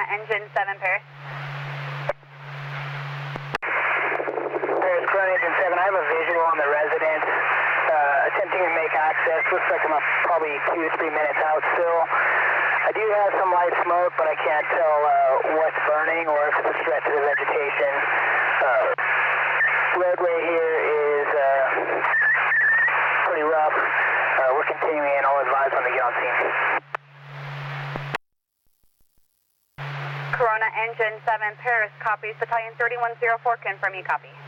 Engine 7 Paris. Paris, Corona Engine 7, I have a visual on the residence. Attempting to make access. Looks like I'm probably 2 to 3 minutes out still. I do have some light smoke, but I can't tell what's burning or if it's a threat to the vegetation. Roadway here is pretty rough. We're continuing and I'll advise when they get on scene. Corona Engine 7 Paris, copies. Battalion 3104, confirm you copy.